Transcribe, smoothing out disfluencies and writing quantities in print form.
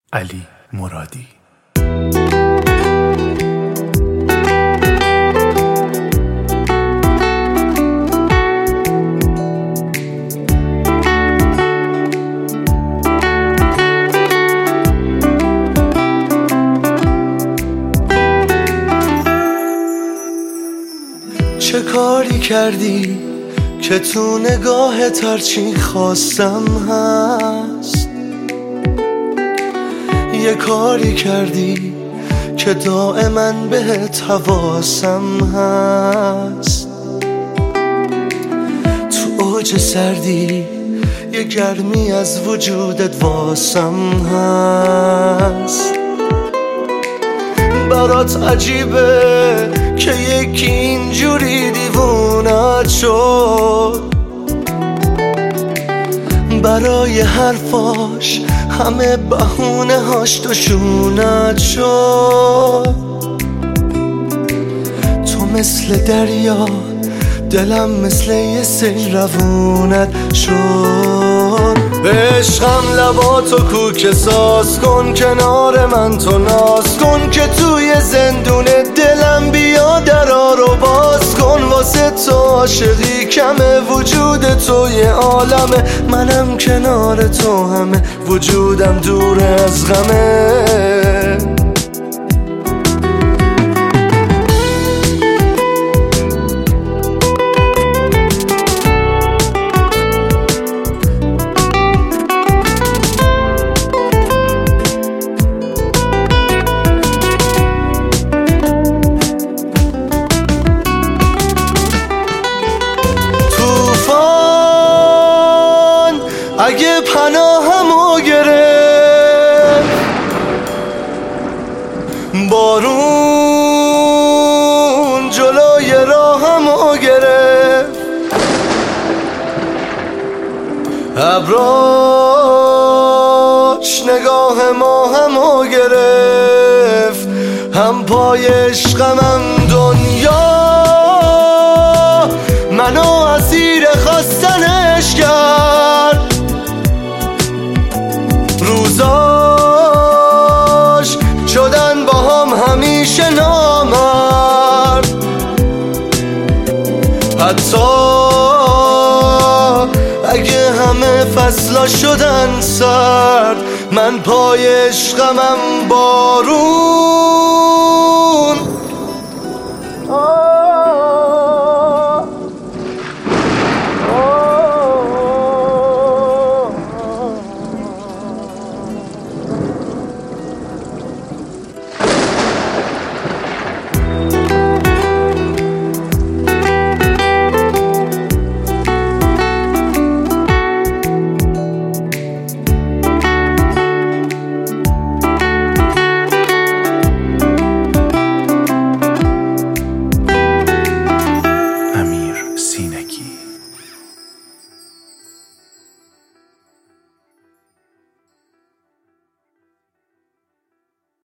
علی مرادی. چه کاری کردی که تو نگاهت هرچی خواستم هست؟ یه کاری کردی که دائما بهت حواسم هست. تو اوج سردی یه گرمی از وجودت واسم هست. برات عجیبه که یکی اینجوری دیوونت شد، برای حرفاش همه بهونه هاش توشونت شد. تو مثل دریا، دلم مثل یه سیل روونت شد. عشقم لباتو کوک ساز کن، کنار من تو ناز کن که توی زندون دلم بیا درا رو باز کن. واسه تو عاشقی کمه، وجود تو یه عالمه، منم کنار تو همه، وجودم دور از غمه. اگه پناهمو گرفت، بارون جلوی راهمو گرفت، ابراش نگاه ماهمو گرفت، هم پای عشقمم دنیا منو اسیر خواستنش کرد. روزاش شدن با هم همیشه نامرد، حتی اگه همه فصلا شدن سرد، من پای عشقمم بارون.